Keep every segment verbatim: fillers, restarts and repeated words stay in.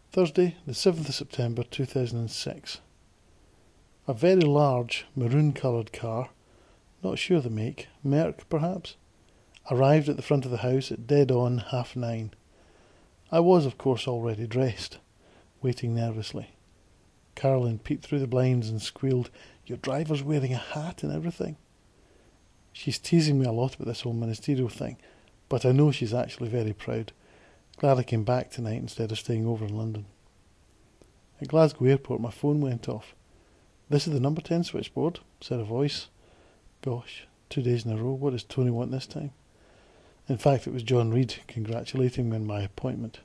Thursday, the seventh of September two thousand six. A very large maroon-coloured car, not sure the make, Merc perhaps, arrived at the front of the house at dead on half nine. I was, of course, already dressed, waiting nervously. Caroline peeped through the blinds and squealed, "Your driver's wearing a hat and everything." She's teasing me a lot about this whole ministerial thing, but I know she's actually very proud. Glad I came back tonight instead of staying over in London. At Glasgow Airport, my phone went off. "This is the number ten switchboard," said a voice. Gosh, two days in a row, what does Tony want this time? In fact, it was John Reid congratulating me on my appointment.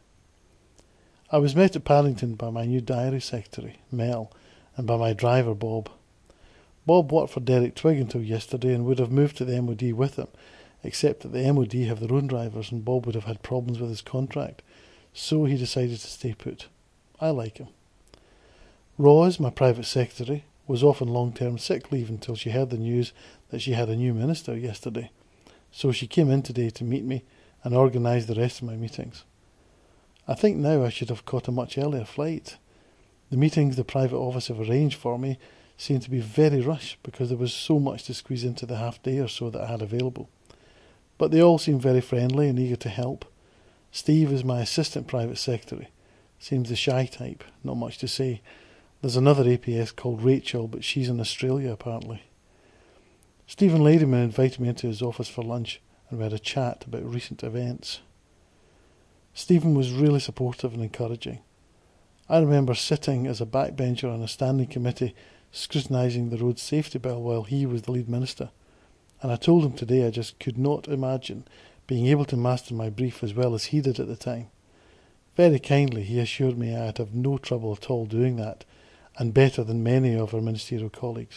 I was met at Paddington by my new diary secretary, Mel, and by my driver, Bob. Bob worked for Derek Twigg until yesterday and would have moved to the M O D with him, except that the M O D have their own drivers and Bob would have had problems with his contract, so he decided to stay put. I like him. Roz, my private secretary, was off on long-term sick leave until she heard the news that she had a new minister yesterday, so she came in today to meet me and organise the rest of my meetings. I think now I should have caught a much earlier flight. The meetings the private office have arranged for me seem to be very rushed because there was so much to squeeze into the half day or so that I had available. But they all seem very friendly and eager to help. Steve is my assistant private secretary. Seems the shy type, not much to say. There's another A P S called Rachel, but she's in Australia apparently. Stephen Ladyman invited me into his office for lunch and we had a chat about recent events. Stephen was really supportive and encouraging. I remember sitting as a backbencher on a standing committee scrutinising the road safety bill while he was the lead minister, and I told him today I just could not imagine being able to master my brief as well as he did at the time. Very kindly he assured me I'd have no trouble at all doing that, and better than many of our ministerial colleagues.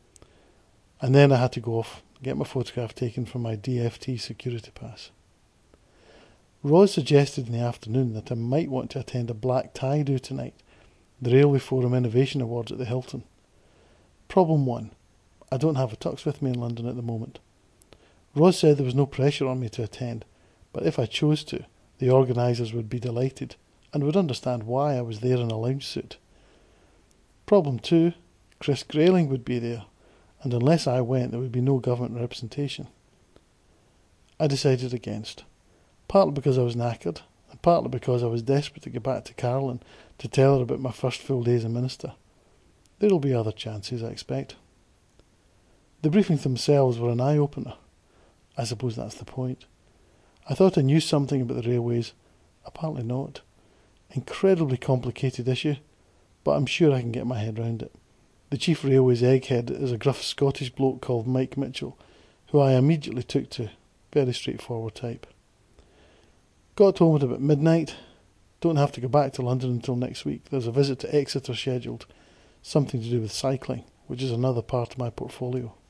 And then I had to go off, get my photograph taken from my D F T security pass. Roz suggested in the afternoon that I might want to attend a black tie do tonight, the Railway Forum Innovation Awards at the Hilton. Problem one, I don't have a tux with me in London at the moment. Roz said there was no pressure on me to attend, but if I chose to, the organisers would be delighted and would understand why I was there in a lounge suit. Problem two, Chris Grayling would be there, and unless I went there would be no government representation. I decided against, partly because I was knackered, and partly because I was desperate to get back to Caroline to tell her about my first full day as a minister. There'll be other chances, I expect. The briefings themselves were an eye-opener. I suppose that's the point. I thought I knew something about the railways. Apparently not. Incredibly complicated issue, but I'm sure I can get my head round it. The chief railways egghead is a gruff Scottish bloke called Mike Mitchell, who I immediately took to. Very straightforward type. Got home at about midnight. Don't have to go back to London until next week. There's a visit to Exeter scheduled. Something to do with cycling, which is another part of my portfolio.